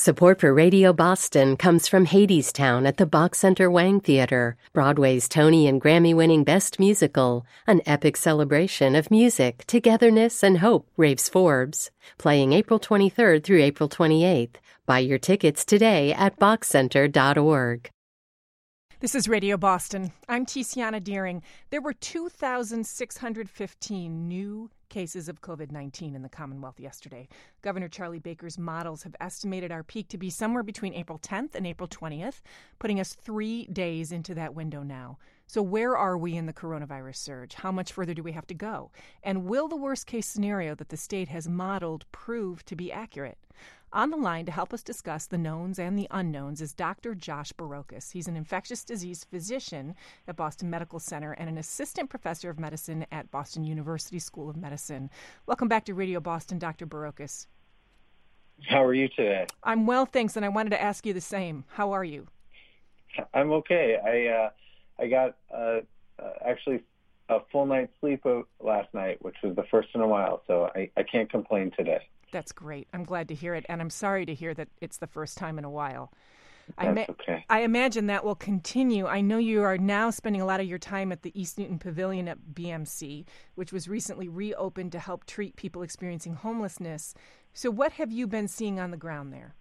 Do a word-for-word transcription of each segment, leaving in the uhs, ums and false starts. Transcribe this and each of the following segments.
Support for Radio Boston comes from Hadestown at the Bach Center Wang Theater, Broadway's Tony and Grammy-winning Best Musical, an epic celebration of music, togetherness, and hope, raves Forbes. Playing April twenty-third through April twenty-eighth. Buy your tickets today at bach center dot org. This is Radio Boston. I'm Tiziana Deering. There were two thousand six hundred fifteen new cases of covid nineteen in the Commonwealth yesterday. Governor Charlie Baker's models have estimated our peak to be somewhere between April tenth and April twentieth, putting us three days into that window now. So where are we in the coronavirus surge? How much further do we have to go? And will the worst-case scenario that the state has modeled prove to be accurate? On the line to help us discuss the knowns and the unknowns is Doctor Josh Barocas. He's an infectious disease physician at Boston Medical Center and an assistant professor of medicine at Boston University School of Medicine. Welcome back to Radio Boston, Doctor Barocas. How are you today? I'm well, thanks, and I wanted to ask you the same. How are you? I'm okay. I uh, I got uh, uh, actually a full night's sleep last night, which was the first in a while, so I, I can't complain today. That's great. I'm glad to hear it, and I'm sorry to hear that it's the first time in a while. That's I ma- okay. I imagine that will continue. I know you are now spending a lot of your time at the East Newton Pavilion at B M C, which was recently reopened to help treat people experiencing homelessness. So what have you been seeing on the ground there?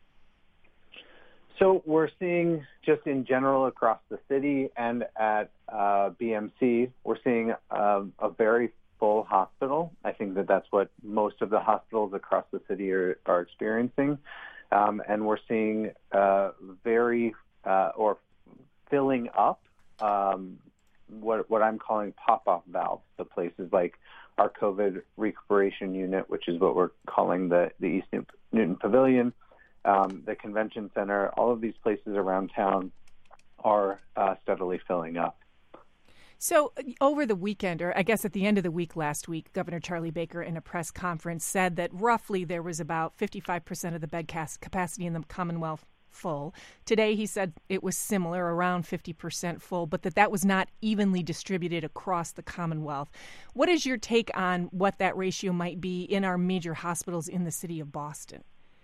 So we're seeing just in general across the city and at uh, B M C, we're seeing um, a very full hospital. I think that that's what most of the hospitals across the city are, are experiencing. Um, and we're seeing uh, very, uh, or filling up um, what what I'm calling pop-off valves. So places like our COVID recuperation unit, which is what we're calling the, the East Newton Pavilion, um, the convention center, all of these places around town are uh, steadily filling up. So over the weekend, or I guess at the end of the week last week, Governor Charlie Baker in a press conference said that roughly there was about fifty-five percent of the bed capacity in the Commonwealth full. Today he said it was similar, around fifty percent full, but that that was not evenly distributed across the Commonwealth. What is your take on what that ratio might be in our major hospitals in the city of Boston?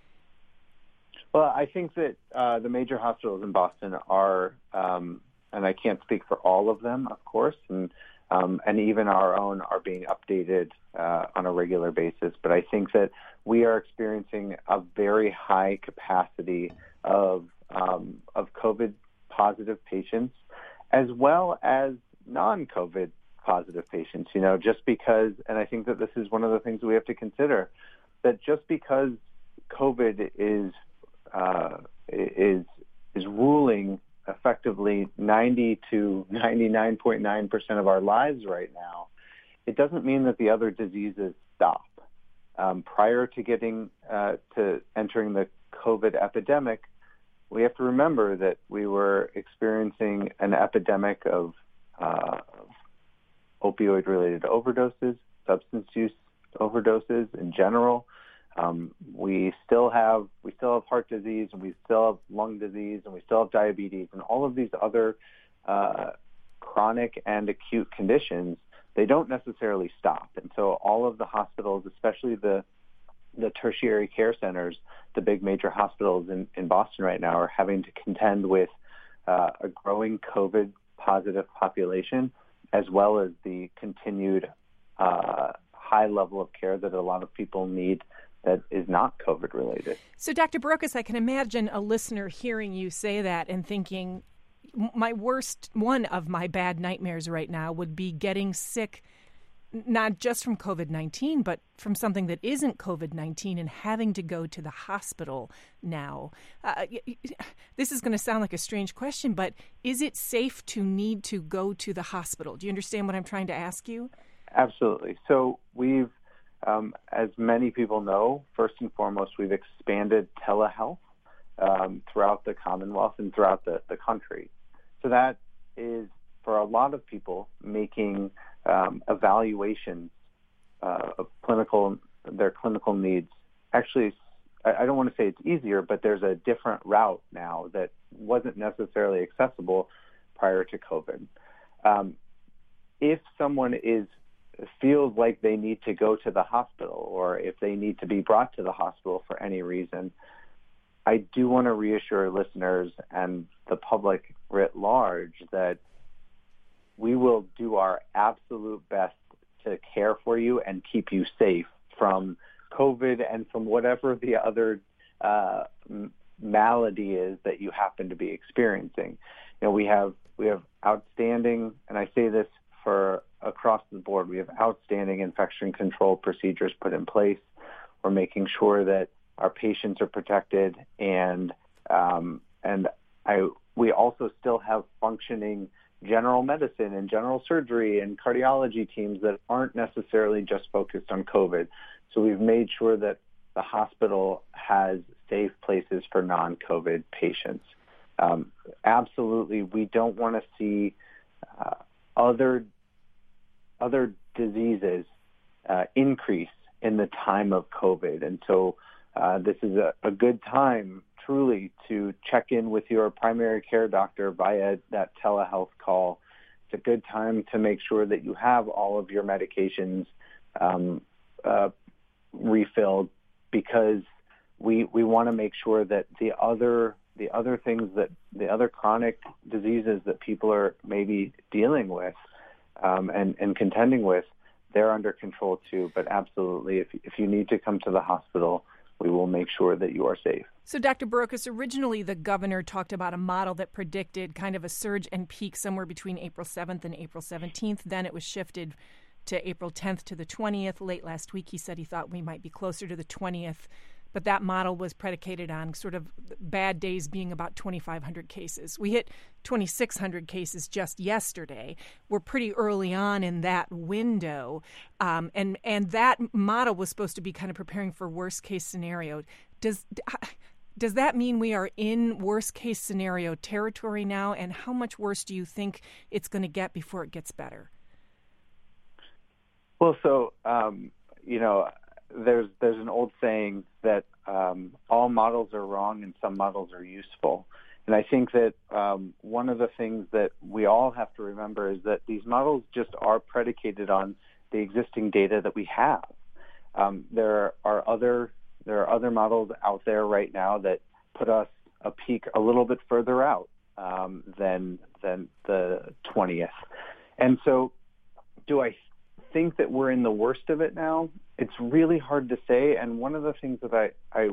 Well, I think that uh, the major hospitals in Boston are um, and I can't speak for all of them, of course, and um, and even our own are being updated uh, on a regular basis. But I think that we are experiencing a very high capacity of um, of COVID positive patients, as well as non-COVID positive patients. You know, just because, and I think that this is one of the things we have to consider, that just because COVID is uh, is is ruling effectively ninety to ninety-nine point nine percent of our lives right now, it doesn't mean that the other diseases stop. Um, prior to getting uh, to entering the COVID epidemic, we have to remember that we were experiencing an epidemic of uh, opioid-related overdoses, substance use overdoses in general. Um, we still have we still have heart disease, and we still have lung disease, and we still have diabetes, and all of these other uh, chronic and acute conditions. They don't necessarily stop, and so all of the hospitals, especially the the tertiary care centers, the big major hospitals in, in Boston right now, are having to contend with uh, a growing COVID positive population, as well as the continued uh, high level of care that a lot of people need that is not COVID related. So, Doctor Barocas, I can imagine a listener hearing you say that and thinking, my worst, one of my bad nightmares right now would be getting sick, not just from COVID nineteen, but from something that isn't COVID nineteen and having to go to the hospital now. Uh, this is going to sound like a strange question, but is it safe to need to go to the hospital? Do you understand what I'm trying to ask you? Absolutely. So we've Um, as many people know, first and foremost, we've expanded telehealth um, throughout the Commonwealth and throughout the, the country. So that is, for a lot of people, making um, evaluations uh, of clinical their clinical needs. Actually, I, I don't want to say it's easier, but there's a different route now that wasn't necessarily accessible prior to COVID. Um, if someone is feels like they need to go to the hospital, or if they need to be brought to the hospital for any reason, I do want to reassure listeners and the public writ large that we will do our absolute best to care for you and keep you safe from COVID and from whatever the other uh, malady is that you happen to be experiencing. You know, we have we have outstanding, and I say this for across the board, we have outstanding infection control procedures put in place. We're making sure that our patients are protected, and um, and I we also still have functioning general medicine and general surgery and cardiology teams that aren't necessarily just focused on COVID. So we've made sure that the hospital has safe places for non-COVID patients. Um, absolutely, we don't want to see uh, other other diseases uh, increase in the time of COVID. And so uh, this is a, a good time, truly, to check in with your primary care doctor via that telehealth call. It's a good time to make sure that you have all of your medications um, uh, refilled, because we we want to make sure that the other the other things that the other chronic diseases that people are maybe dealing with um, and, and contending with, they're under control too. But absolutely, if if you need to come to the hospital, we will make sure that you are safe. So, Doctor Barocas, originally the governor talked about a model that predicted kind of a surge and peak somewhere between April seventh and April seventeenth. Then it was shifted to April tenth to the twentieth. Late last week, he said he thought we might be closer to the twentieth. But that model was predicated on sort of bad days being about twenty-five hundred cases. We hit twenty-six hundred cases just yesterday. We're pretty early on in that window. Um, and, and that model was supposed to be kind of preparing for worst case scenario. Does, does that mean we are in worst case scenario territory now? And how much worse do you think it's going to get before it gets better? Well, so, um, you know, there's there's an old saying that um, all models are wrong and some models are useful. And I think that um, one of the things that we all have to remember is that these models just are predicated on the existing data that we have. Um, there are other there are other models out there right now that put us a peak a little bit further out um, than than the twentieth. And so, do I think that we're in the worst of it now? It's really hard to say. And one of the things that I, I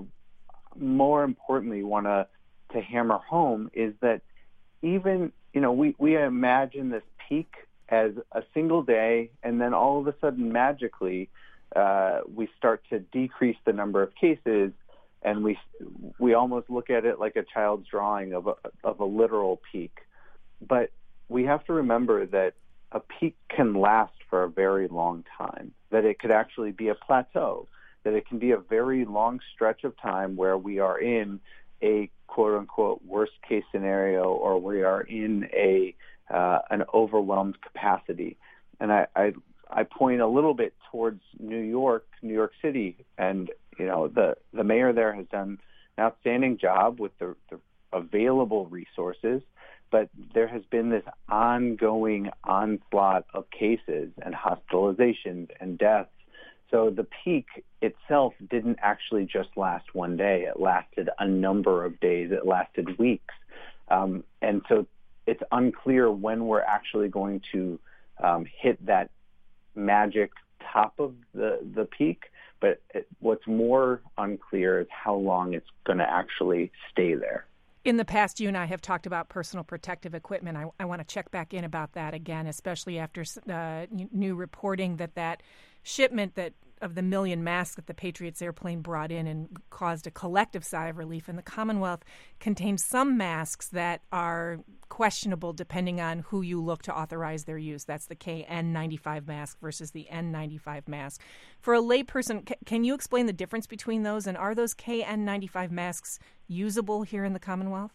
more importantly want to to hammer home is that even, you know, we, we imagine this peak as a single day, and then all of a sudden magically uh, we start to decrease the number of cases, and we we almost look at it like a child's drawing of a, of a literal peak. But we have to remember that a peak can last for a very long time, that it could actually be a plateau, that it can be a very long stretch of time where we are in a quote-unquote worst-case scenario, or we are in a uh, an overwhelmed capacity. And I, I I point a little bit towards New York, New York City, and you know the, the mayor there has done an outstanding job with the, the available resources. But there has been this ongoing onslaught of cases and hospitalizations and deaths. So the peak itself didn't actually just last one day. It lasted a number of days. It lasted weeks. Um, and so it's unclear when we're actually going to um, hit that magic top of the, the peak. But it, what's more unclear is how long it's going to actually stay there. In the past, you and I have talked about personal protective equipment. I, I want to check back in about that again, especially after uh, new reporting that that shipment that of the million masks that the Patriots airplane brought in and caused a collective sigh of relief in the Commonwealth contained some masks that are questionable depending on who you look to authorize their use. That's the K N ninety-five mask versus the N ninety-five mask. For a layperson, c- can you explain the difference between those, and are those K N ninety-five masks usable here in the Commonwealth?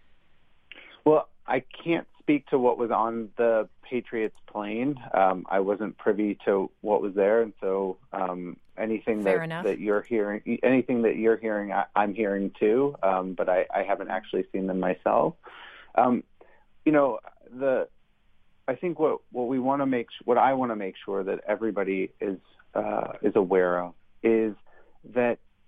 Well, I can't speak to what was on the Patriots plane. Um, I wasn't privy to what was there, and so um, anything Fair that, enough. that you're hearing, anything that you're hearing, I, I'm hearing too. Um, but I, I haven't actually seen them myself. Um, you know, the I think what, what we want to make, what I want to make sure that everybody is uh, is aware of is that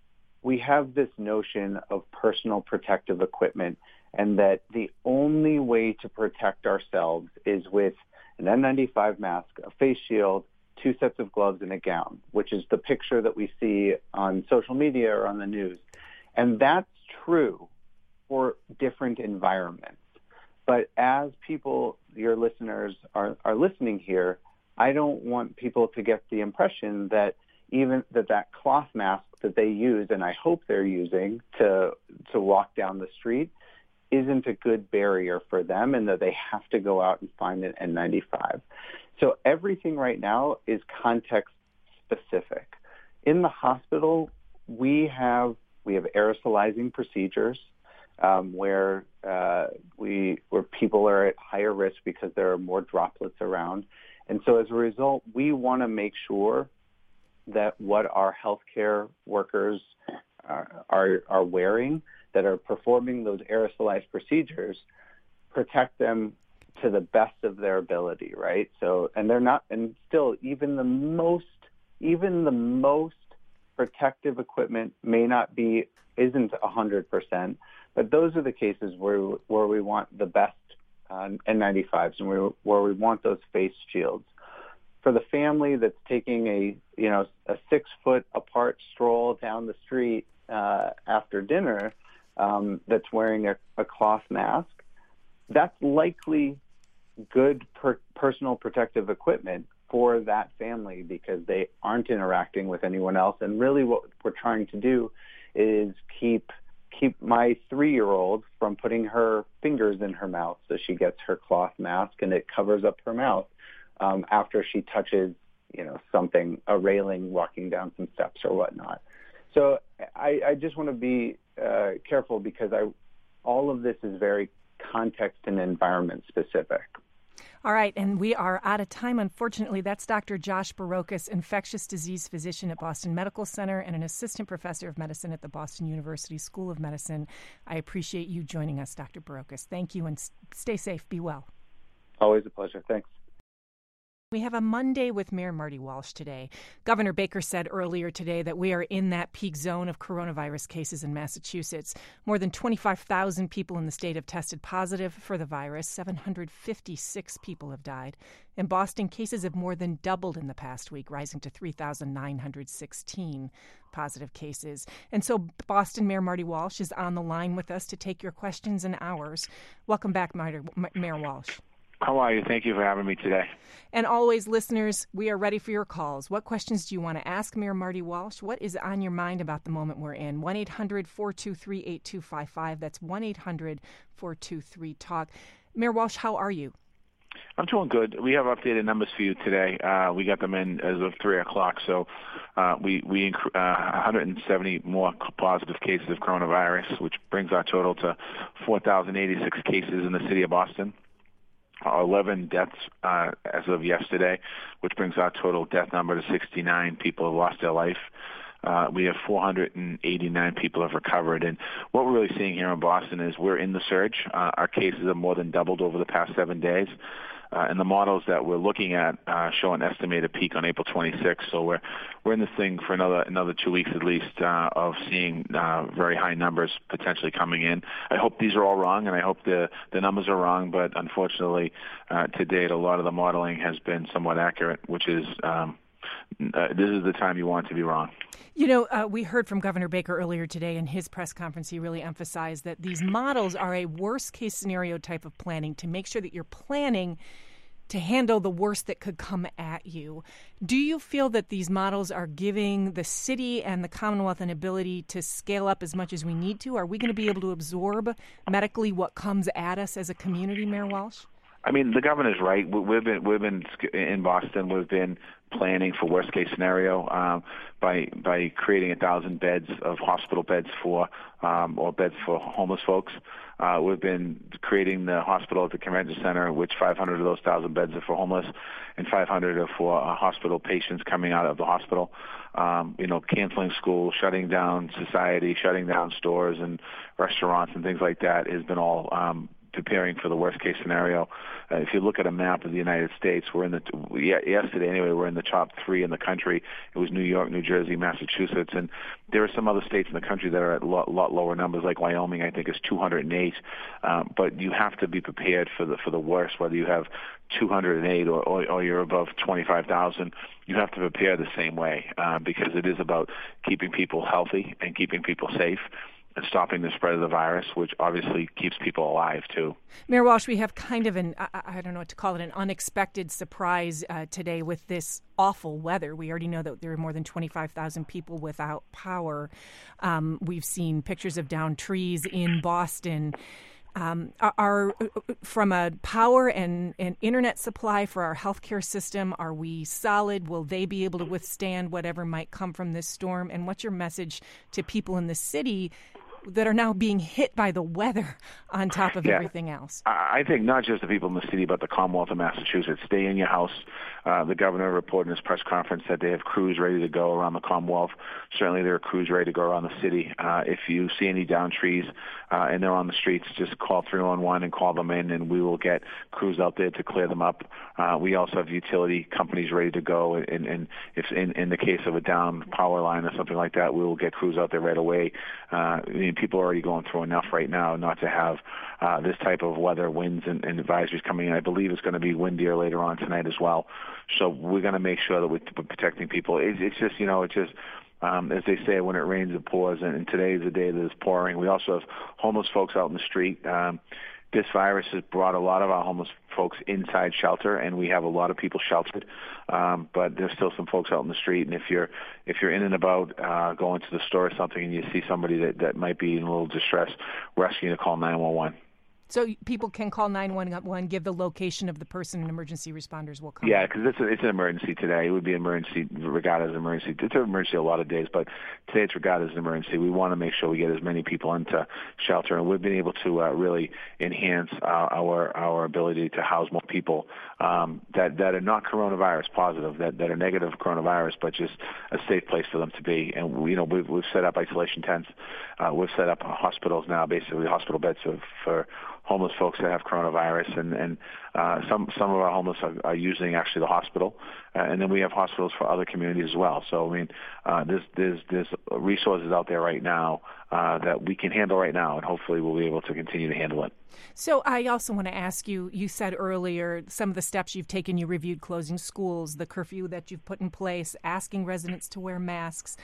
we have this notion of personal protective equipment, and that the only way to protect ourselves is with an N ninety-five mask, a face shield, two sets of gloves, and a gown, which is the picture that we see on social media or on the news. And that's true for different environments. But as people, your listeners are, are listening here, I don't want people to get the impression that even that that cloth mask that they use, and I hope they're using to to walk down the street, isn't a good barrier for them, and that they have to go out and find an N ninety-five. So everything right now is context specific. In the hospital, we have we have aerosolizing procedures um, where uh, we where people are at higher risk because there are more droplets around, and so as a result, we want to make sure that what our healthcare workers are, are are wearing, that are performing those aerosolized procedures, protect them to the best of their ability, right? So, and they're not, and still, even the most, even the most protective equipment may not be, isn't one hundred percent, but those are the cases where where we want the best uh, N ninety-fives and where, where we want those face shields. For the family that's taking a, you know, a six foot apart stroll down the street uh, after dinner, um, that's wearing a, a cloth mask, that's likely good per- personal protective equipment for that family because they aren't interacting with anyone else. And really what we're trying to do is keep keep my three-year-old from putting her fingers in her mouth, so she gets her cloth mask and it covers up her mouth um, after she touches, you know, something, a railing, walking down some steps or whatnot. So I, I just want to be uh, careful because I, all of this is very context and environment specific. All right, and we are out of time, unfortunately. That's Doctor Josh Barocas, infectious disease physician at Boston Medical Center and an assistant professor of medicine at the Boston University School of Medicine. I appreciate you joining us, Doctor Barocas. Thank you, and stay safe. Be well. Always a pleasure. Thanks. We have a Monday with Mayor Marty Walsh today. Governor Baker said earlier today that we are in that peak zone of coronavirus cases in Massachusetts. More than twenty-five thousand people in the state have tested positive for the virus. seven hundred fifty-six people have died. In Boston, cases have more than doubled in the past week, rising to three thousand nine hundred sixteen positive cases. And so Boston Mayor Marty Walsh is on the line with us to take your questions and ours. Welcome back, Mayor Walsh. How are you? Thank you for having me today. And always, listeners, we are ready for your calls. What questions do you want to ask Mayor Marty Walsh? What is on your mind about the moment we're in? one eight hundred four two three eight two five five. That's one eight hundred four two three talk. Mayor Walsh, how are you? I'm doing good. We have updated numbers for you today. Uh, we got them in as of three o'clock. So uh, we, we uh, one hundred seventy more positive cases of coronavirus, which brings our total to four thousand eighty-six cases in the city of Boston. eleven deaths uh, as of yesterday, which brings our total death number to sixty-nine people have lost their life. Uh, we have four hundred eighty-nine people have recovered. And what we're really seeing here in Boston is we're in the surge. Uh, our cases have more than doubled over the past seven days. Uh, and the models that we're looking at uh, show an estimated peak on April twenty-sixth. So we're we're in this thing for another another two weeks at least uh, of seeing uh, very high numbers potentially coming in. I hope these are all wrong, and I hope the, the numbers are wrong. But unfortunately, uh, to date, a lot of the modeling has been somewhat accurate, which is um, uh, this is the time you want to be wrong. You know, uh, we heard from Governor Baker earlier today in his press conference. He really emphasized that these models are a worst-case scenario type of planning to make sure that you're planning to handle the worst that could come at you. Do you feel that these models are giving the city and the Commonwealth an ability to scale up as much as we need to? Are we going to be able to absorb medically what comes at us as a community, Mayor Walsh? I mean, the governor's right. We've been we've been in Boston. We've been planning for worst case scenario um, by by creating a thousand beds of hospital beds for um, or beds for homeless folks. Uh, we've been creating the hospital at the convention center, which five hundred of those thousand beds are for homeless, and five hundred are for uh, hospital patients coming out of the hospital. Um, you know, canceling school, shutting down society, shutting down stores and restaurants and things like that has been all um, preparing for the worst case scenario. Uh, if you look at a map of the United States, we're in the yesterday anyway. We're in the top three in the country. It was New York, New Jersey, Massachusetts, and there are some other states in the country that are at a lot, lot lower numbers. Like Wyoming, I think is two hundred eight. Um, but you have to be prepared for the for the worst. Whether you have two hundred eight or, or, or you're above twenty-five thousand, you have to prepare the same way uh, because it is about keeping people healthy and keeping people safe and stopping the spread of the virus, which obviously keeps people alive, too. Mayor Walsh, we have kind of an, I, I don't know what to call it, an unexpected surprise uh, today with this awful weather. We already know that there are more than twenty-five thousand people without power. Um, we've seen pictures of downed trees in Boston. Um, are, are from a power and, and internet supply for our healthcare system, are we solid? Will they be able to withstand whatever might come from this storm? And what's your message to people in the city that are now being hit by the weather on top of yeah. everything else? I think not just the people in the city, but the Commonwealth of Massachusetts. Stay in your house. Uh, the governor reported in his press conference that they have crews ready to go around the Commonwealth. Certainly there are crews ready to go around the city. Uh, if you see any downed trees uh, and they're on the streets, just call three one one and call them in, and we will get crews out there to clear them up. Uh, we also have utility companies ready to go, and, and if in, in the case of a downed power line or something like that, we will get crews out there right away. Uh, I mean, people are already going through enough right now not to have uh, this type of weather, winds, and, and advisories coming in. I believe it's going to be windier later on tonight as well. So we're going to make sure that we're protecting people. It, it's just, you know, it's just, um, as they say, when it rains, it pours, and, and today is the day that it's pouring. We also have homeless folks out in the street. Um, This virus has brought a lot of our homeless folks inside shelter, and we have a lot of people sheltered. Um, but there's still some folks out in the street, and if you're if you're in and about uh, going to the store or something, and you see somebody that, that might be in a little distress, we're asking you to call nine one one. So people can call nine one one, give the location of the person, and emergency responders will come. Yeah, because it's, it's an emergency today. It would be an emergency regarded as an emergency. It's an emergency a lot of days, but today it's regarded as an emergency. We want to make sure we get as many people into shelter, and we've been able to uh, really enhance uh, our our ability to house more people um, that, that are not coronavirus positive, that, that are negative coronavirus, but just a safe place for them to be. And, you know, we've, we've set up isolation tents. Uh, we've set up hospitals now, basically hospital beds for, for homeless folks that have coronavirus, and, and uh, some some of our homeless are, are using actually the hospital, uh, and then we have hospitals for other communities as well. So I mean, uh, there's there's there's resources out there right now uh, that we can handle right now, and hopefully we'll be able to continue to handle it. So I also want to ask you, you said earlier some of the steps you've taken. You reviewed closing schools, the curfew that you've put in place, asking residents to wear masks.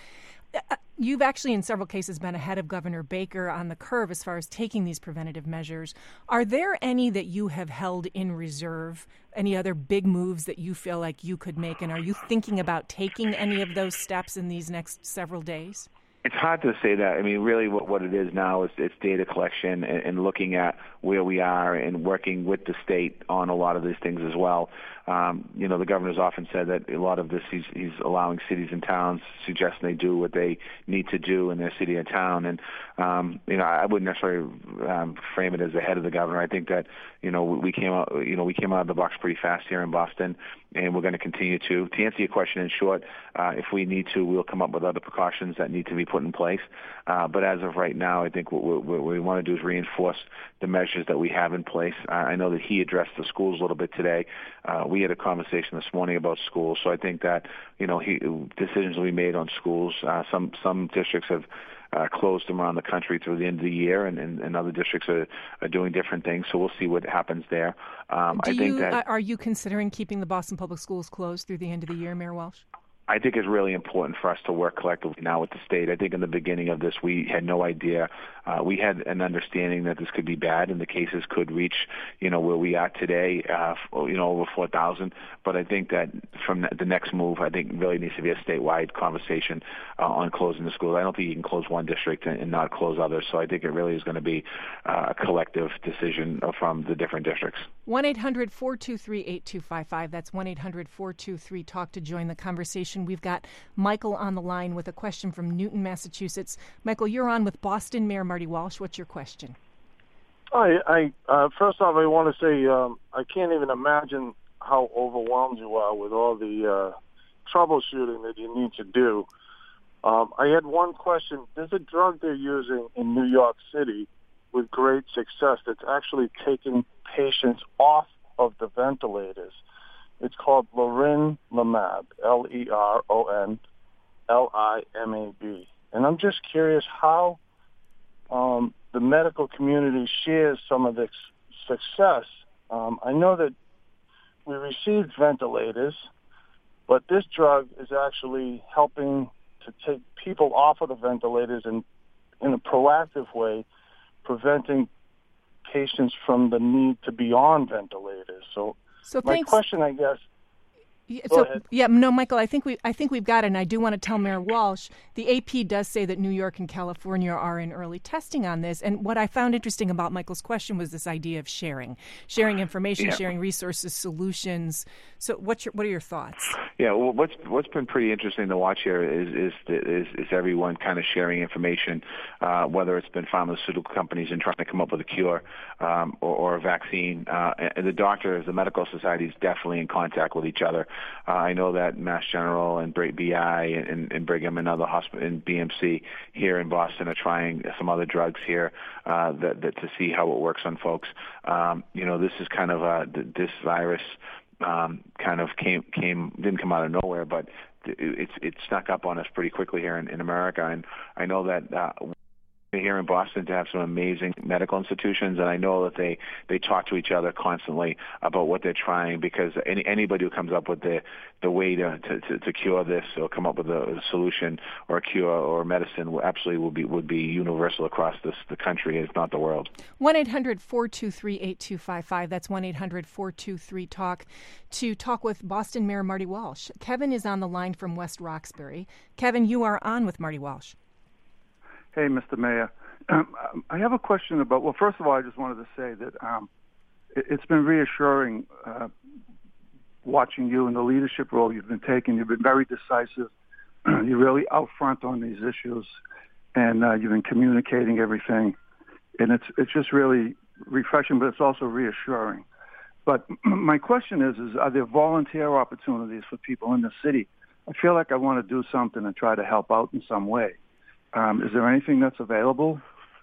You've actually, in several cases, been ahead of Governor Baker on the curve as far as taking these preventative measures. Are there any that you have held in reserve, any other big moves that you feel like you could make? And are you thinking about taking any of those steps in these next several days? It's hard to say that. I mean, really what, what it is now is it's data collection and, and looking at where we are and working with the state on a lot of these things as well. Um, you know, the governor's often said that a lot of this he's, he's allowing cities and towns, suggesting they do what they need to do in their city and town. And, um, you know, I wouldn't necessarily um, frame it as ahead of the governor. I think that, you know, we came out, you know, we came out of the box pretty fast here in Boston, and we're going to continue to. To answer your question in short, uh, if we need to, we'll come up with other precautions that need to be put in place. Uh, but as of right now, I think what, what, what we want to do is reinforce the measures that we have in place. Uh, I know that he addressed the schools a little bit today. Uh, we had a conversation this morning about schools, so I think that, you know, he, decisions will be made on schools. Uh, some some districts have uh, closed them around the country through the end of the year, and, and, and other districts are, are doing different things. So we'll see what happens there. Um, do I think you, that are you considering keeping the Boston Public Schools closed through the end of the year, Mayor Walsh? I think it's really important for us to work collectively now with the state. I think in the beginning of this, we had no idea. Uh, we had an understanding that this could be bad and the cases could reach, you know, where we are today, uh, you know, over four thousand. But I think that from the next move, I think really needs to be a statewide conversation uh, on closing the schools. I don't think you can close one district and, and not close others. So I think it really is going to be uh, a collective decision from the different districts. one eight hundred four two three eight two five five. That's one eight hundred four two three talk to join the conversation. We've got Michael on the line with a question from Newton, Massachusetts. Michael, you're on with Boston Mayor Marty Walsh. What's your question? Hi. I, uh, first off, I want to say um, I can't even imagine how overwhelmed you are with all the uh, troubleshooting that you need to do. Um, I had one question. There's a drug they're using in New York City with great success that's actually taken patients off of the ventilators. It's called leronlimab, L E R O N L I M A B. And I'm just curious how um, the medical community shares some of this success. Um, I know that we received ventilators, but this drug is actually helping to take people off of the ventilators and, in a proactive way, preventing patients from the need to be on ventilators. So, so my thanks. question, I guess. Yeah, Go so, ahead. yeah, no, Michael, I think we I think we've got it, and I do want to tell Mayor Walsh, the A P does say that New York and California are in early testing on this, and what I found interesting about Michael's question was this idea of sharing, sharing information, yeah. sharing resources, solutions. So what's your, what are your thoughts? Yeah, well, what's what's been pretty interesting to watch here is is is, is everyone kind of sharing information, uh, whether it's been pharmaceutical companies and trying to come up with a cure um, or, or a vaccine. Uh, and the doctors, the medical society is definitely in contact with each other. Uh, I know that Mass General and B I and, and Brigham and other hospitals and B M C here in Boston are trying some other drugs here uh, that, that to see how it works on folks. Um, you know, this is kind of a, this virus um, kind of came came didn't come out of nowhere, but it, it snuck up on us pretty quickly here in, in America. And I know that. Uh, here in Boston to have some amazing medical institutions, and I know that they, they talk to each other constantly about what they're trying, because any, anybody who comes up with the, the way to, to, to cure this or come up with a solution or a cure or a medicine will absolutely will be would be universal across this the country, if not the world. one eight hundred four two three eight two five five. That's one eight hundred four two three talk to talk with Boston Mayor Marty Walsh. Kevin is on the line from West Roxbury. Kevin, you are on with Marty Walsh. Hey, Mister Mayor. Um, I have a question about, well, first of all, I just wanted to say that um, it, it's been reassuring uh, watching you in the leadership role you've been taking. You've been very decisive. You're really out front on these issues, and uh, you've been communicating everything. And it's it's just really refreshing, but it's also reassuring. But my question is, is are there volunteer opportunities for people in the city? I feel like I want to do something and try to help out in some way. Um, is there anything that's available?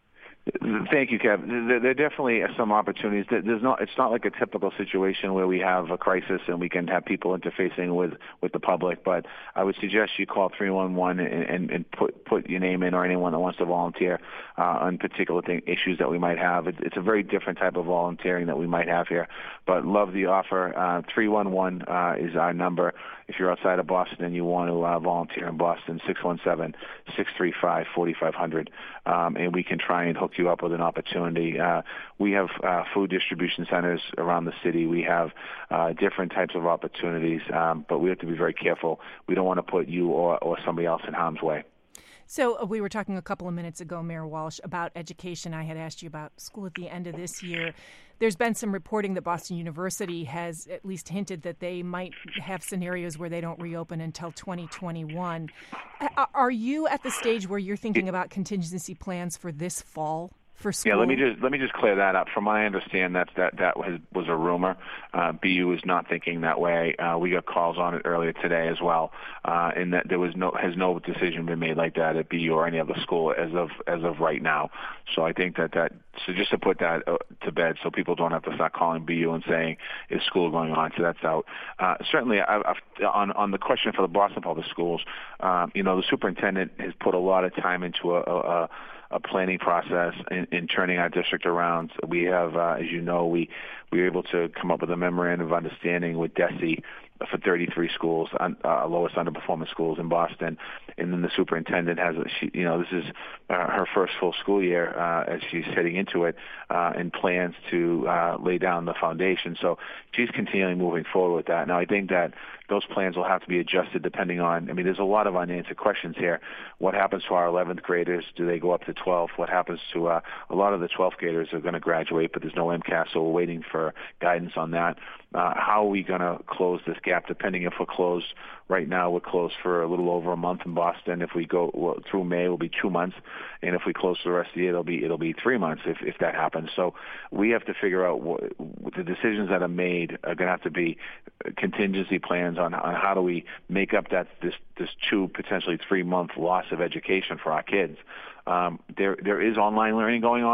Thank you, Kev. There, there definitely are some opportunities. There's not. It's not like a typical situation where we have a crisis and we can have people interfacing with, with the public. But I would suggest you call three one one and, and, and put put your name in, or anyone that wants to volunteer uh, on particular thing, issues that we might have. It, it's a very different type of volunteering that we might have here. But love the offer. Uh, three one one uh, is our number. If you're outside of Boston and you want to uh, volunteer in Boston, six one seven, six three five, four five zero zero, um, and we can try and hook you up with an opportunity. Uh, we have uh, food distribution centers around the city. We have uh, different types of opportunities, um, but we have to be very careful. We don't want to put you or, or somebody else in harm's way. So uh, we were talking a couple of minutes ago, Mayor Walsh, about education. I had asked you about school at the end of this year. There's been some reporting that Boston University has at least hinted that they might have scenarios where they don't reopen until twenty twenty-one. Are you at the stage where you're thinking about contingency plans for this fall? For school? Yeah, let me just let me just clear that up. From what I understand, that that that was was a rumor. Uh, B U is not thinking that way. Uh, we got calls on it earlier today as well, uh, and that there was no has no decision been made like that at B U or any other school as of as of right now. So I think that that so just to put that uh, to bed, so people don't have to start calling B U and saying is school going on. So that's out. Uh, certainly, I, I've, on on the question for the Boston Public Schools, um, you know, the superintendent has put a lot of time into a. a, a a planning process in, in turning our district around. We have, uh, as you know, we, we were able to come up with a memorandum of understanding with DESE for thirty-three schools, uh, lowest underperforming schools in Boston. And then the superintendent has, a, she, you know, this is uh, her first full school year uh, as she's heading into it, uh, and plans to uh, lay down the foundation. So she's continually moving forward with that. Now, I think that those plans will have to be adjusted depending on, I mean, there's a lot of unanswered questions here. What happens to our eleventh graders? Do they go up to twelve? What happens to uh, a lot of the twelfth graders are going to graduate, but there's no MCAS, so we're waiting for guidance on that. Uh, how are we going to close this gap, depending if we're closed right now? We're closed for a little over a month in Boston. If we go well, through May, it'll be two months, and if we close for the rest of the year, it'll be it'll be three months if, if that happens. So we have to figure out what, what the decisions that are made are going to have to be contingency plans on, on how do we make up that this this two potentially three month loss of education for our kids. Um, there there is online learning going on.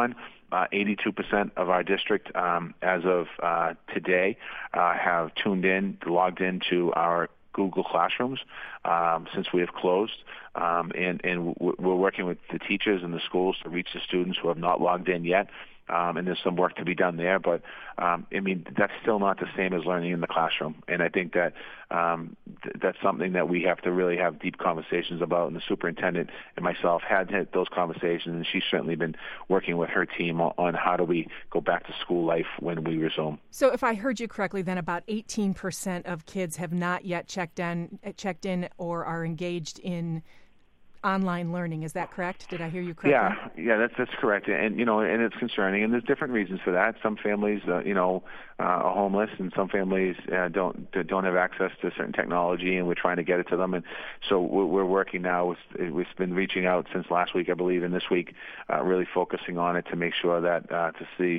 Uh, eighty-two percent of our district, um, as of uh, today, uh, have tuned in, logged into our Google Classrooms um, since we have closed, um, and, and we're working with the teachers and the schools to reach the students who have not logged in yet. Um, and there's some work to be done there, but um, I mean that's still not the same as learning in the classroom. And I think that um, th- that's something that we have to really have deep conversations about. And the superintendent and myself had had those conversations, and she's certainly been working with her team on, on how do we go back to school life when we resume. So, if I heard you correctly, then about eighteen percent of kids have not yet checked in, checked in, or are engaged in online learning. Is that correct? Did I hear you correctly? Yeah, yeah, that's that's correct. And you know, and it's concerning. And there's different reasons for that. Some families, uh, you know, uh, are homeless, and some families uh, don't don't have access to certain technology, and we're trying to get it to them. And so we're, we're working now. With, we've been reaching out since last week, I believe, and this week, uh, really focusing on it to make sure that uh, to see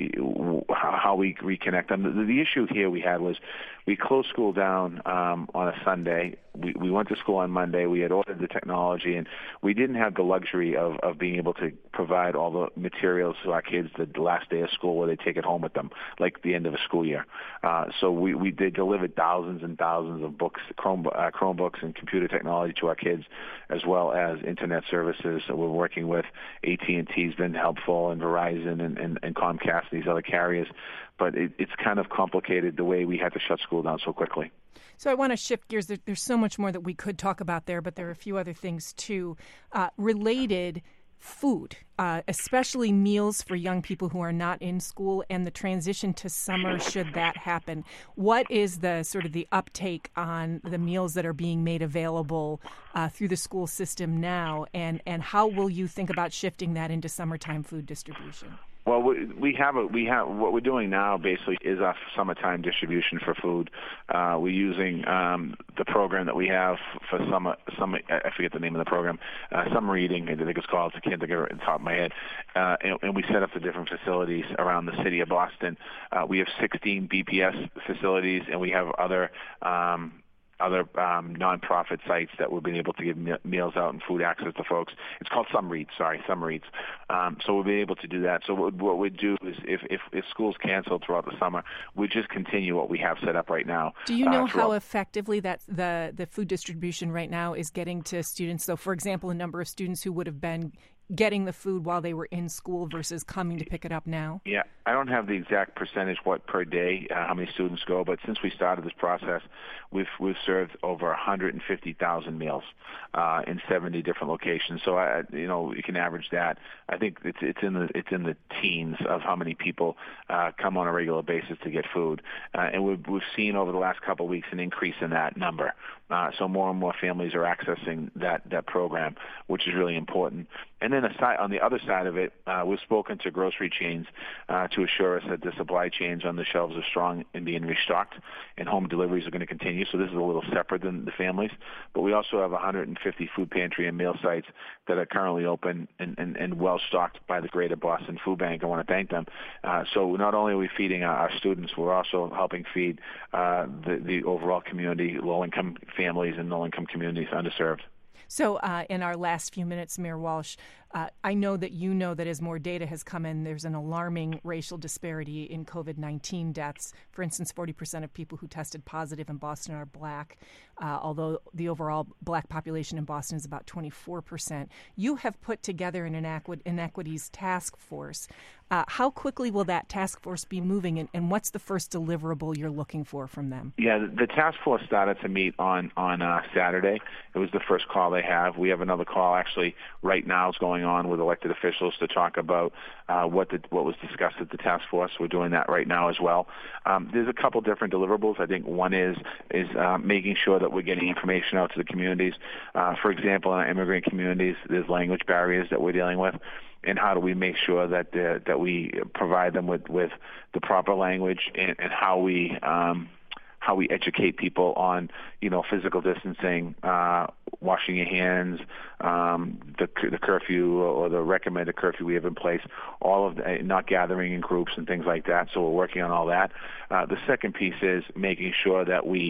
how we reconnect them. The, the issue here we had was we closed school down um, on a Sunday. We, we went to school on Monday. We had ordered the technology, and we didn't have the luxury of, of being able to provide all the materials to our kids the last day of school where they take it home with them, like the end of a school year. Uh, so we, we did deliver thousands and thousands of books, Chrome, uh, Chromebooks and computer technology to our kids, as well as internet services. So we're working with A T and T's been helpful, and Verizon and, and, and Comcast and these other carriers. But it, it's kind of complicated the way we had to shut school down so quickly. So I want to shift gears. There, there's so much more that we could talk about there, but there are a few other things too. Uh, related food, uh, especially meals for young people who are not in school, and the transition to summer should that happen. What is the sort of the uptake on the meals that are being made available uh, through the school system now, and, and how will you think about shifting that into summertime food distribution? Well, we, we have a, we have what we're doing now basically is our summertime distribution for food. Uh, we're using um, the program that we have for summer. Summer, I forget the name of the program. Uh, summer eating, I think it's called. I can't think of it at the top of my head. Uh, and, and we set up the different facilities around the city of Boston. Uh, we have sixteen B P S facilities, and we have other. Um, other um, nonprofit sites that we've been able to give me- meals out and food access to folks. It's called Summer Eats, sorry, Summer Eats. Um, so we'll be able to do that. So what, what we'd do is if, if, if school's canceled throughout the summer, we just continue what we have set up right now. Do you know uh, how effectively that the, the food distribution right now is getting to students? So, for example, a number of students who would have been getting the food while they were in school versus coming to pick it up now? Yeah, I don't have the exact percentage what per day, uh, how many students go, but since we started this process, we've we've served over one hundred fifty thousand meals uh, in seventy different locations. So I, you know, you can average that. I think it's it's in the it's in the teens of how many people uh, come on a regular basis to get food, uh, and we've we've seen over the last couple of weeks an increase in that number. Uh, so more and more families are accessing that that program, which is really important. And then aside, on the other side of it, uh, we've spoken to grocery chains uh, to assure us that the supply chains on the shelves are strong and being restocked, and home deliveries are going to continue. So this is a little separate than the families. But we also have one hundred fifty food pantry and meal sites that are currently open and, and, and well-stocked by the Greater Boston Food Bank. I want to thank them. Uh, so not only are we feeding our, our students, we're also helping feed uh, the, the overall community, low-income families and low-income communities, underserved. So uh, in our last few minutes, Mayor Walsh, uh, I know that you know that as more data has come in, there's an alarming racial disparity in COVID nineteen deaths. For instance, forty percent of people who tested positive in Boston are black, uh, although the overall black population in Boston is about twenty-four percent. You have put together an inequ- inequities task force. Uh, how quickly will that task force be moving, and, and what's the first deliverable you're looking for from them? Yeah, the, the task force started to meet on, on uh, Saturday. It was the first call they have. We have another call actually right now is going on with elected officials to talk about uh, what the, what was discussed at the task force. We're doing that right now as well. Um, there's a couple different deliverables. I think one is is uh, making sure that we're getting information out to the communities. Uh, for example, in our immigrant communities, there's language barriers that we're dealing with. And how do we make sure that uh, that we provide them with, with the proper language, and, and how we um, how we educate people on, you know, physical distancing, uh, washing your hands, um, the the curfew or the recommended curfew we have in place, all of the, not gathering in groups and things like that. So we're working on all that. Uh, the second piece is making sure that we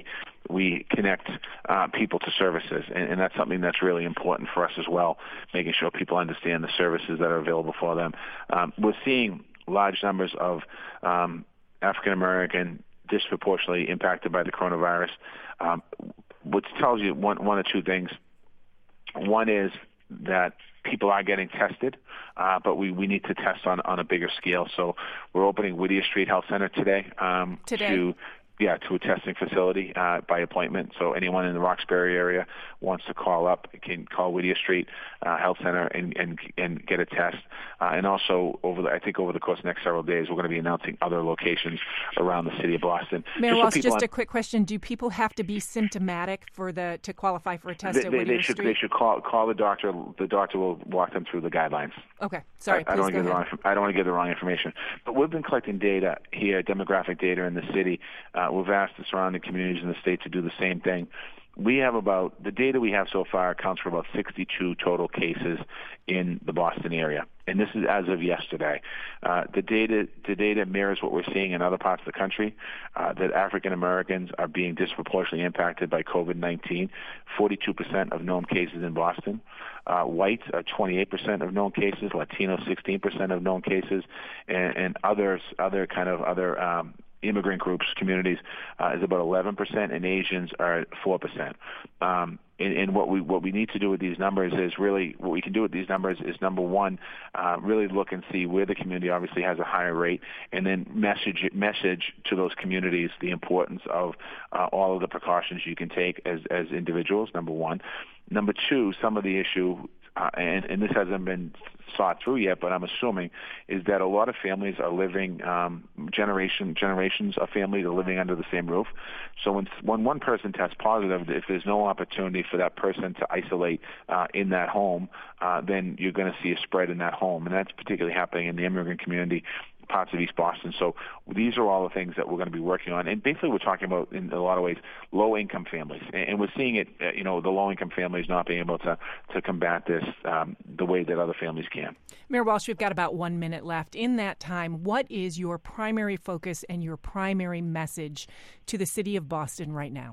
we connect uh, people to services, and, and that's something that's really important for us as well, making sure people understand the services that are available for them. Um, we're seeing large numbers of um, African American disproportionately impacted by the coronavirus, um, which tells you one, one or two things. One is that people are getting tested, uh, but we, we need to test on, on a bigger scale. So we're opening Whittier Street Health Center today. Um, today? To, yeah, to a testing facility uh, by appointment. So anyone in the Roxbury area wants to call up can call Whittier Street uh, Health Center and, and and get a test. Uh, and also, over the, I think over the course of the next several days, we're going to be announcing other locations around the city of Boston. Mayor just Walsh, so just on, a quick question: do people have to be symptomatic for the to qualify for a test they, at they, Whittier they should Street? they should call call the doctor. The doctor will walk them through the guidelines. Okay, sorry. I, I please don't want to go give the ahead. wrong. I don't want to give the wrong information. But we've been collecting data here, demographic data in the city. Uh, we've asked the surrounding communities in the state to do the same thing. We have about, the data we have so far accounts for about sixty-two total cases in the Boston area. And this is as of yesterday. Uh, the data the data mirrors what we're seeing in other parts of the country, uh, that African Americans are being disproportionately impacted by COVID nineteen, forty-two percent of known cases in Boston. Uh, whites are twenty-eight percent of known cases, Latinos sixteen percent of known cases, and, and others, other kind of other um, immigrant groups, communities, uh, is about eleven percent, and Asians are four percent. Um, and, and what we what we need to do with these numbers is really, what we can do with these numbers is, number one, uh, really look and see where the community obviously has a higher rate, and then message message to those communities the importance of uh, all of the precautions you can take as, as individuals, number one. Number two, some of the issue, uh, and, and this hasn't been thought through yet, but I'm assuming, is that a lot of families are living, um, generation generations of families are living under the same roof. So when when one person tests positive, if there's no opportunity for that person to isolate uh, in that home, uh, then you're going to see a spread in that home, and that's particularly happening in the immigrant community, parts of East Boston. So these are all the things that we're going to be working on. And basically we're talking about, in a lot of ways, low-income families. And we're seeing it, uh, you know, the low-income families not being able to, to combat this um, the way that other families can. Mayor Walsh, we've got about one minute left. In that time, what is your primary focus and your primary message to the city of Boston right now?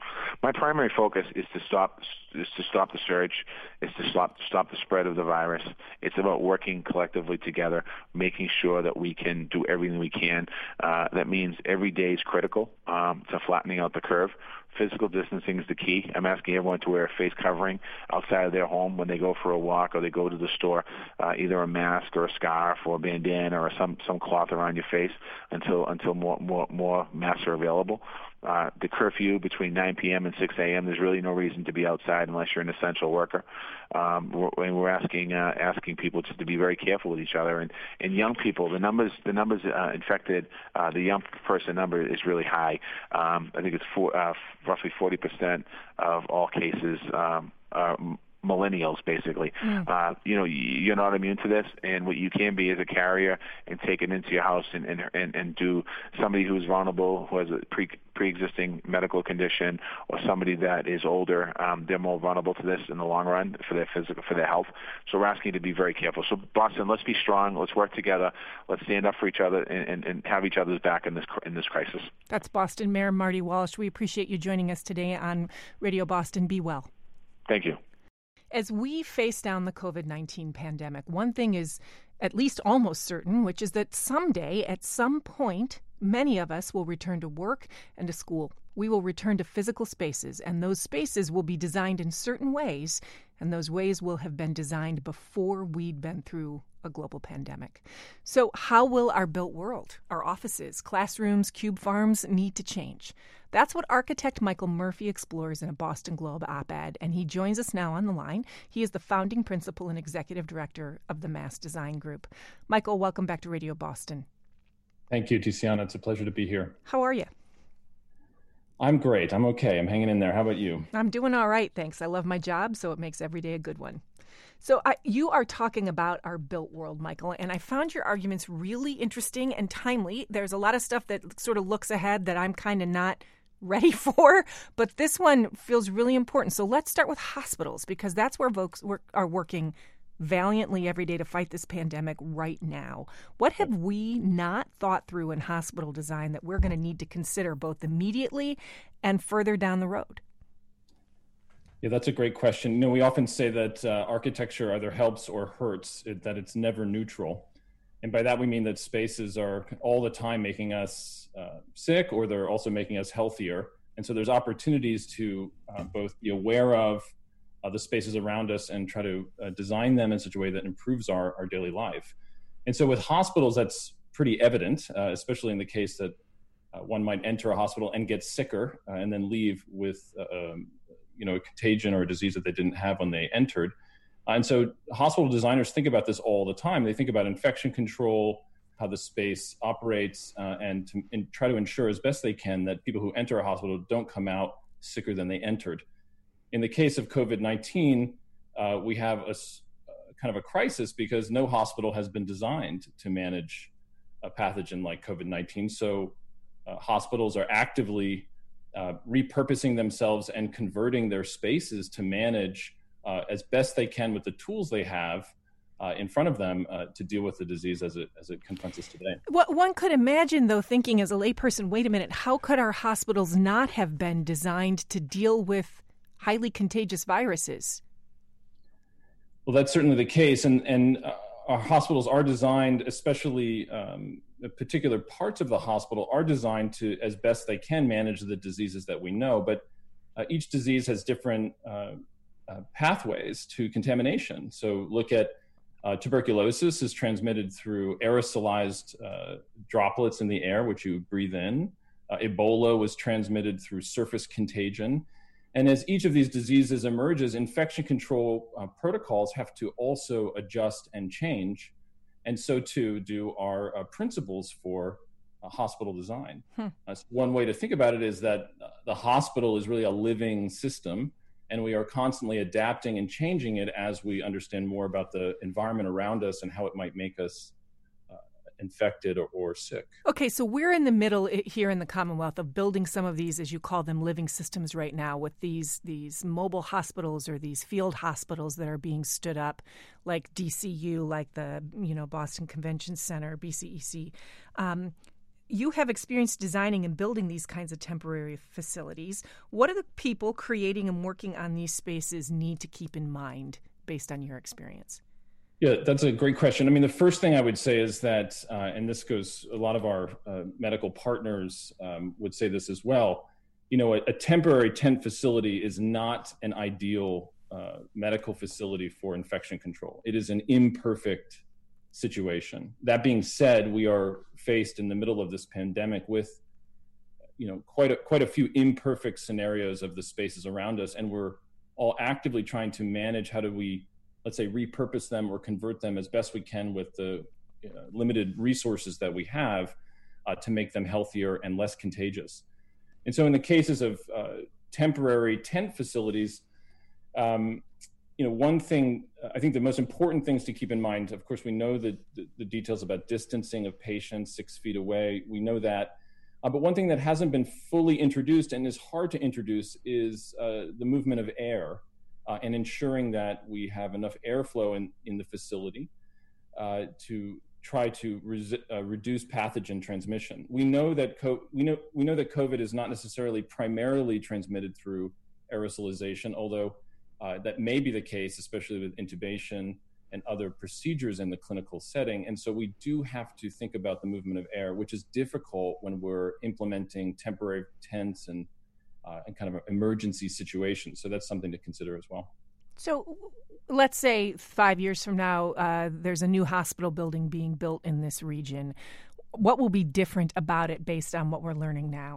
My primary focus is to stop is to stop the surge, is to stop stop the spread of the virus. It's about working collectively together, making sure that we can do everything we can. Uh, that means every day is critical um, to flattening out the curve. Physical distancing is the key. I'm asking everyone to wear a face covering outside of their home when they go for a walk or they go to the store, uh, either a mask or a scarf or a bandana or some, some cloth around your face until until more more, more masks are available. Uh, the curfew between nine p.m. and six a.m. There's really no reason to be outside unless you're an essential worker. Um, we're, and we're asking uh, asking people just to be very careful with each other. And, and young people, the numbers the numbers uh, infected, uh, the young person number is really high. Um, I think it's four, uh, roughly forty percent of all cases um, are millennials, basically. Mm. Uh, you know, you're not immune to this, and what you can be is a carrier and take it into your house and and and, and do somebody who's vulnerable, who has a pre pre-existing medical condition, or somebody that is older. Um, they're more vulnerable to this in the long run for their physical, for their health. So we're asking you to be very careful. So Boston, let's be strong. Let's work together. Let's stand up for each other and, and, and have each other's back in this in this crisis. That's Boston Mayor Marty Walsh. We appreciate you joining us today on Radio Boston. Be well. Thank you. As we face down the COVID nineteen pandemic, one thing is at least almost certain, which is that someday, at some point, many of us will return to work and to school. We will return to physical spaces, and those spaces will be designed in certain ways, and those ways will have been designed before we'd been through a global pandemic. So how will our built world, our offices, classrooms, cube farms need to change? That's what architect Michael Murphy explores in a Boston Globe op-ed, and he joins us now on the line. He is the founding principal and executive director of the Mass Design Group. Michael, welcome back to Radio Boston. Thank you, Tiziana. It's a pleasure to be here. How are you? I'm great. I'm okay. I'm hanging in there. How about you? I'm doing all right, thanks. I love my job, so it makes every day a good one. So I, you are talking about our built world, Michael, and I found your arguments really interesting and timely. There's a lot of stuff that sort of looks ahead that I'm kind of not ready for, but this one feels really important. So let's start with hospitals, because that's where folks work, are working valiantly every day to fight this pandemic right now. What have we not thought through in hospital design that we're going to need to consider both immediately and further down the road? Yeah, that's a great question. You know, we often say that uh, architecture either helps or hurts, it, that it's never neutral. And by that, we mean that spaces are all the time making us uh, sick, or they're also making us healthier. And so there's opportunities to uh, both be aware of uh, the spaces around us and try to uh, design them in such a way that improves our, our daily life. And so with hospitals, that's pretty evident, uh, especially in the case that uh, one might enter a hospital and get sicker uh, and then leave with uh, um, you know, a contagion or a disease that they didn't have when they entered. Uh, and so hospital designers think about this all the time. They think about infection control, how the space operates, uh, and, to, and try to ensure as best they can that people who enter a hospital don't come out sicker than they entered. In the case of COVID nineteen, uh, we have a uh, kind of a crisis because no hospital has been designed to manage a pathogen like COVID nineteen. So uh, hospitals are actively uh, repurposing themselves and converting their spaces to manage uh, as best they can with the tools they have Uh, in front of them uh, to deal with the disease as it as it confronts us today. What one could imagine, though, thinking as a layperson, wait a minute, how could our hospitals not have been designed to deal with highly contagious viruses? Well, that's certainly the case, and and uh, our hospitals are designed, especially um, particular parts of the hospital are designed to, as best they can, manage the diseases that we know. But uh, each disease has different uh, uh, pathways to contamination. So look at Uh, tuberculosis is transmitted through aerosolized uh, droplets in the air, which you breathe in. Uh, Ebola was transmitted through surface contagion. And as each of these diseases emerges, infection control uh, protocols have to also adjust and change. And so too do our uh, principles for uh, hospital design. Hmm. Uh, so one way to think about it is that uh, the hospital is really a living system, and we are constantly adapting and changing it as we understand more about the environment around us and how it might make us uh, infected or, or sick. Okay, so we're in the middle here in the Commonwealth of building some of these, as you call them, living systems right now with these these mobile hospitals or these field hospitals that are being stood up, like D C U, like the you know Boston Convention Center, B C E C. Um, You have experience designing and building these kinds of temporary facilities. What do the people creating and working on these spaces need to keep in mind based on your experience? Yeah, that's a great question. I mean, the first thing I would say is that, uh, and this goes, a lot of our uh, medical partners um, would say this as well, you know, a, a temporary tent facility is not an ideal uh, medical facility for infection control. It is an imperfect situation. That being said, we are faced in the middle of this pandemic with, you know, quite a, quite a few imperfect scenarios of the spaces around us, and we're all actively trying to manage how do we, let's say, repurpose them or convert them as best we can with the uh, limited resources that we have uh, to make them healthier and less contagious. And so in the cases of uh, temporary tent facilities, um, you know, one thing, I think the most important things to keep in mind, of course, we know the, the, the details about distancing of patients six feet away. We know that. Uh, but one thing that hasn't been fully introduced and is hard to introduce is uh, the movement of air uh, and ensuring that we have enough airflow in, in the facility uh, to try to resi- uh, reduce pathogen transmission. We know that co- we know we know that COVID is not necessarily primarily transmitted through aerosolization, although Uh, that may be the case, especially with intubation and other procedures in the clinical setting. And so we do have to think about the movement of air, which is difficult when we're implementing temporary tents and, uh, and kind of emergency situations. So that's something to consider as well. So let's say five years from now, uh, there's a new hospital building being built in this region. What will be different about it based on what we're learning now?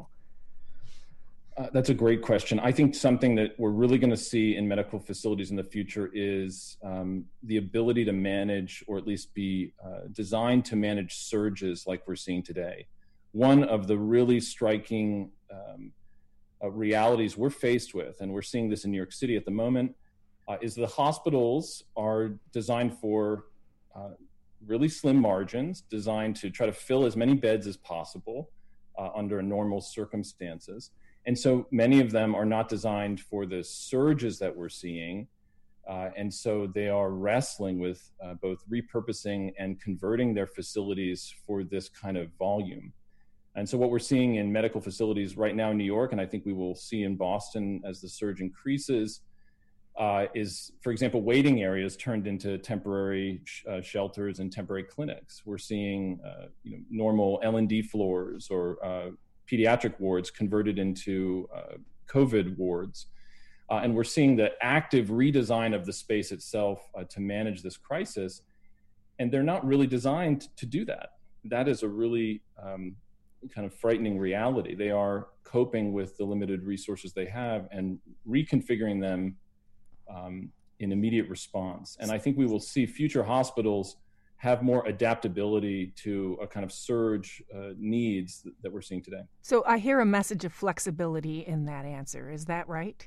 Uh, that's a great question. I think something that we're really going to see in medical facilities in the future is um, the ability to manage, or at least be uh, designed to manage surges like we're seeing today. One of the really striking um, uh, realities we're faced with, and we're seeing this in New York City at the moment, uh, is the hospitals are designed for uh, really slim margins, designed to try to fill as many beds as possible uh, under normal circumstances. And so many of them are not designed for the surges that we're seeing Uh, and so they are wrestling with uh, both repurposing and converting their facilities for this kind of volume. And so what we're seeing in medical facilities right now in New York, and I think we will see in Boston as the surge increases, uh, is, for example, waiting areas turned into temporary sh- uh, shelters and temporary clinics. We're seeing uh, you know, normal L and D floors or uh, pediatric wards converted into uh, COVID wards. Uh, and we're seeing the active redesign of the space itself uh, to manage this crisis. And they're not really designed to do that. That is a really um, kind of frightening reality. They are coping with the limited resources they have and reconfiguring them um, in immediate response. And I think we will see future hospitals have more adaptability to a kind of surge uh, needs that, that we're seeing today. So I hear a message of flexibility in that answer. Is that right?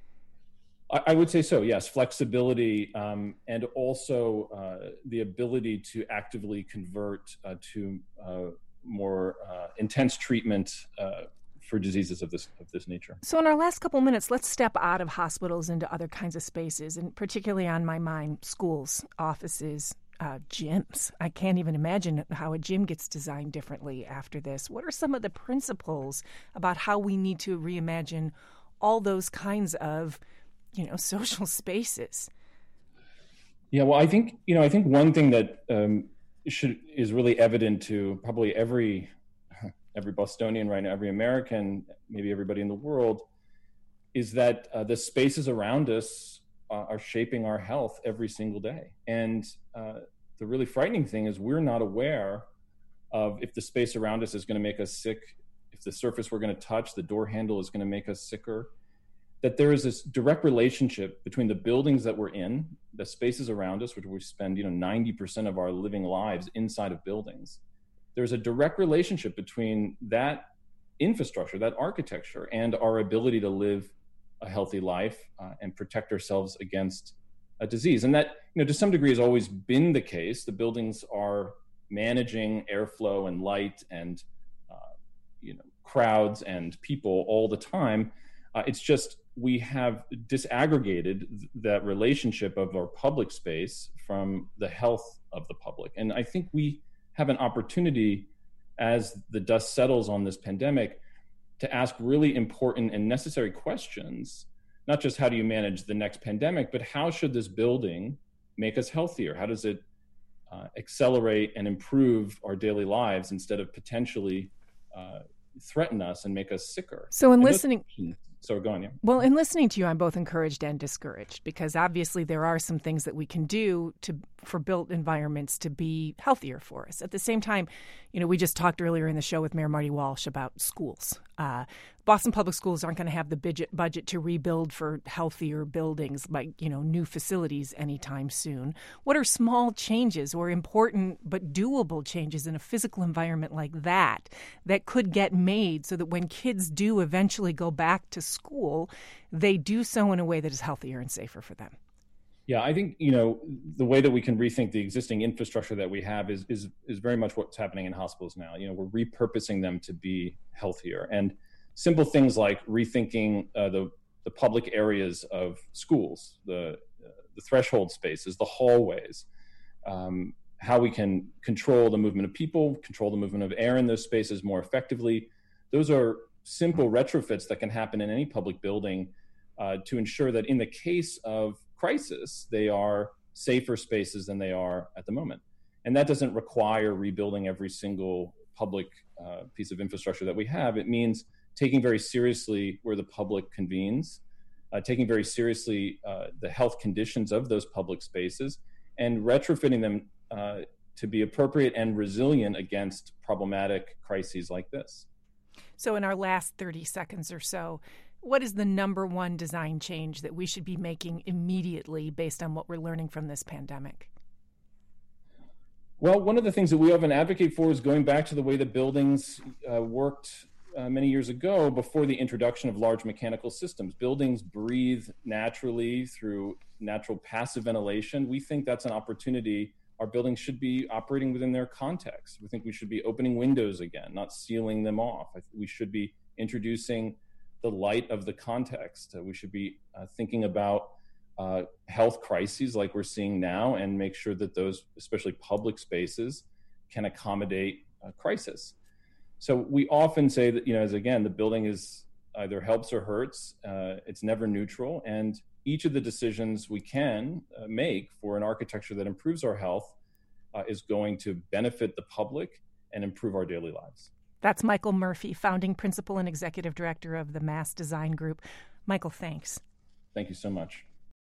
I, I would say so, yes. Flexibility um, and also uh, the ability to actively convert uh, to uh, more uh, intense treatment uh, for diseases of this of this nature. So in our last couple minutes, let's step out of hospitals into other kinds of spaces, and particularly on my mind, schools, offices, uh, gyms. I can't even imagine how a gym gets designed differently after this. What are some of the principles about how we need to reimagine all those kinds of, you know, social spaces? Yeah, well, I think, you know, I think one thing that um, should is really evident to probably every every Bostonian right now, every American, maybe everybody in the world, is that uh, the spaces around us uh, are shaping our health every single day. And uh, the really frightening thing is we're not aware of if the space around us is going to make us sick, if the surface we're going to touch, the door handle is going to make us sicker, that there is this direct relationship between the buildings that we're in, the spaces around us, which we spend, you know, ninety percent of our living lives inside of buildings. There's a direct relationship between that infrastructure, that architecture, and our ability to live a healthy life uh, and protect ourselves against a disease. And that, you know, to some degree has always been the case. The buildings are managing airflow and light and, uh, you know, crowds and people all the time. Uh, it's just we have disaggregated th- that relationship of our public space from the health of the public. And I think we have an opportunity as the dust settles on this pandemic to ask really important and necessary questions, not just how do you manage the next pandemic, but how should this building make us healthier? How does it uh, accelerate and improve our daily lives instead of potentially uh, threaten us and make us sicker? So in and listening... Those, So go on, yeah. Well, in listening to you, I'm both encouraged and discouraged because obviously there are some things that we can do to for built environments to be healthier for us. At the same time, you know, we just talked earlier in the show with Mayor Marty Walsh about schools. Uh, Boston Public Schools aren't going to have the budget budget to rebuild for healthier buildings, like, you know, new facilities anytime soon. What are small changes or important but doable changes in a physical environment like that that could get made so that when kids do eventually go back to school, they do so in a way that is healthier and safer for them? Yeah, I think, you know, the way that we can rethink the existing infrastructure that we have is is is very much what's happening in hospitals now. You know, we're repurposing them to be healthier. And simple things like rethinking uh, the the public areas of schools, the uh, the threshold spaces, the hallways, um, how we can control the movement of people, control the movement of air in those spaces more effectively. Those are simple retrofits that can happen in any public building uh, to ensure that in the case of crisis, they are safer spaces than they are at the moment. And that doesn't require rebuilding every single public uh, piece of infrastructure that we have. It means taking very seriously where the public convenes, uh, taking very seriously uh, the health conditions of those public spaces, and retrofitting them uh, to be appropriate and resilient against problematic crises like this. So in our last thirty seconds or so, what is the number one design change that we should be making immediately based on what we're learning from this pandemic? Well, one of the things that we often advocate for is going back to the way the buildings uh, worked uh, many years ago before the introduction of large mechanical systems. Buildings breathe naturally through natural passive ventilation. We think that's an opportunity. Our buildings should be operating within their context. We think we should be opening windows again, not sealing them off. I think we should be introducing the light of the context. Uh, we should be uh, thinking about uh, health crises like we're seeing now and make sure that those, especially public spaces, can accommodate a crisis. So we often say that, you know, as again, the building is either helps or hurts. Uh, it's never neutral. And each of the decisions we can uh, make for an architecture that improves our health uh, is going to benefit the public and improve our daily lives. That's Michael Murphy, founding principal and executive director of the Mass Design Group. Michael, thanks. Thank you so much.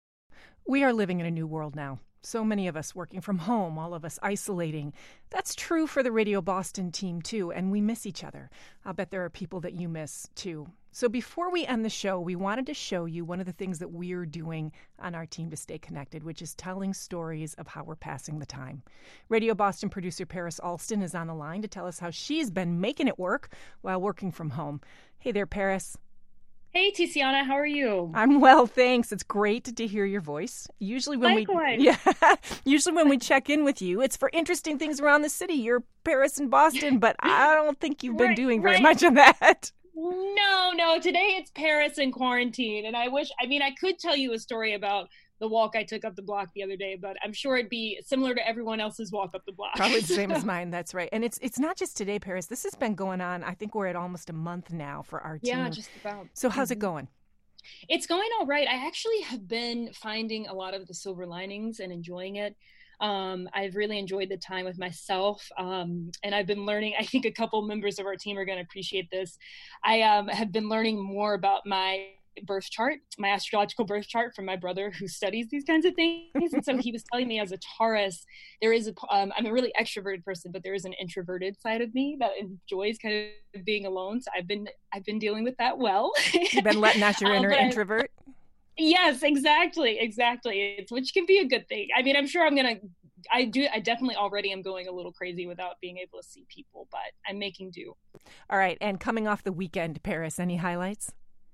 We are living in a new world now. So many of us working from home, all of us isolating. That's true for the Radio Boston team, too, and we miss each other. I'll bet there are people that you miss, too. So before we end the show, we wanted to show you one of the things that we're doing on our team to stay connected, which is telling stories of how we're passing the time. Radio Boston producer Paris Alston is on the line to tell us how she's been making it work while working from home. Hey there, Paris. Hey, Tiziana, how are you? I'm well, thanks. It's great to hear your voice. Usually when Likewise. we yeah, usually when we check in with you, it's for interesting things around the city. You're Paris and Boston, but I don't think you've been right, doing very right. much of that. No, no. Today it's Paris in quarantine, and I wish. I mean, I could tell you a story about the walk I took up the block the other day, but I'm sure it'd be similar to everyone else's walk up the block. Probably the same as mine. That's right. And it's it's not just today, Paris. This has been going on. I think we're at almost a month now for our team. Yeah, just about. So how's mm-hmm. it going? It's going all right. I actually have been finding a lot of the silver linings and enjoying it. Um, I've really enjoyed the time with myself, um, and I've been learning. I think a couple members of our team are going to appreciate this. I um, have been learning more about my birth chart, my astrological birth chart from my brother who studies these kinds of things. And so he was telling me as a Taurus, there is a, um, I'm a really extroverted person, but there is an introverted side of me that enjoys kind of being alone. So I've been, I've been dealing with that well. You've been letting out your inner um, introvert? Yes, exactly. Exactly. It's, which can be a good thing. I mean, I'm sure I'm going to, I do, I definitely already am going a little crazy without being able to see people, but I'm making do. All right. And coming off the weekend, Paris, any highlights?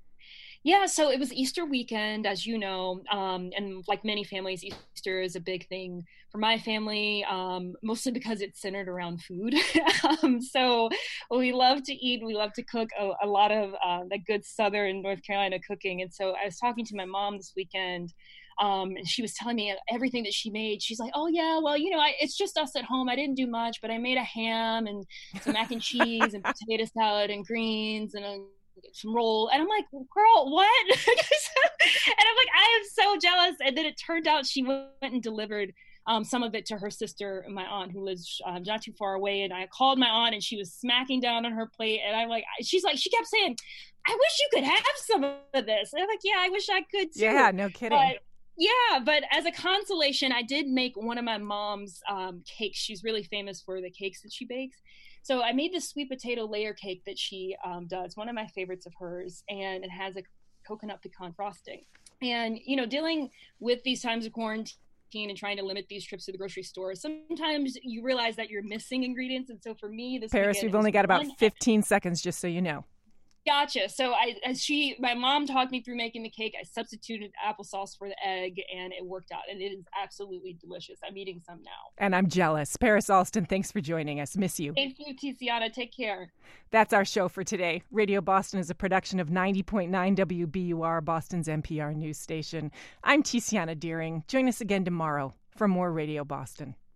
Yeah, so it was Easter weekend, as you know, um, and like many families, Easter is a big thing for my family, um, mostly because it's centered around food. um, so we love to eat, we love to cook, a, a lot of uh, the good Southern North Carolina cooking. And so I was talking to my mom this weekend, um, and she was telling me everything that she made. She's like, oh yeah, well, you know, I, it's just us at home. I didn't do much, but I made a ham and some mac and cheese and potato salad and greens and a some roll. And I'm like, girl, what? And I'm like, I am so jealous. And then it turned out she went and delivered um, some of it to her sister, my aunt, who lives um, not too far away. And I called my aunt and she was smacking down on her plate. And I'm like, she's like, she kept saying, I wish you could have some of this. And I'm like, yeah, I wish I could too. Yeah, no kidding. But, yeah, but as a consolation, I did make one of my mom's um, cakes. She's really famous for the cakes that she bakes. So I made this sweet potato layer cake that she um, does, one of my favorites of hers, and it has a coconut pecan frosting. And, you know, dealing with these times of quarantine and trying to limit these trips to the grocery store, sometimes you realize that you're missing ingredients. And so for me, this Paris, we've only got about fifteen seconds, just so you know. Gotcha. So I, as she, my mom talked me through making the cake. I substituted applesauce for the egg, and it worked out. And it is absolutely delicious. I'm eating some now. And I'm jealous. Paris Alston, thanks for joining us. Miss you. Thank you, Tiziana. Take care. That's our show for today. Radio Boston is a production of ninety point nine W B U R, Boston's N P R news station. I'm Tiziana Deering. Join us again tomorrow for more Radio Boston.